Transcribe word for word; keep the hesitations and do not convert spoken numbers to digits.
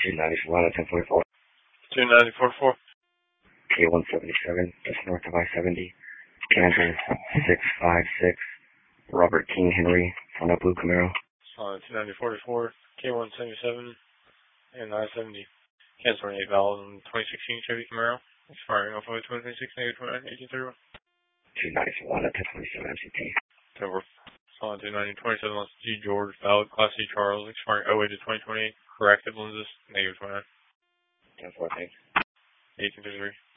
two ninety-four out of ten forty-four. two ninety-four four. K one seventy-seven, just north of I seventy. Kansas six five six. Robert King Henry, on a blue Camaro. Uh, two ninety-four four. K one seventy-seven and I seventy. Kansas twenty-eight valid and twenty sixteen Chevy Camaro. Expiring off of twenty twenty-six, negative twenty-nine, eighteen thirty-one. two ninety-four out of ten forty-seven M C T. Over. Uh, two ninety twenty-seven G George, valid Class C Charles, expiring oh eight to twenty twenty-eight. Corrective lenses, negative twenty-nine. ten four, thanks. eighteen thirty-three.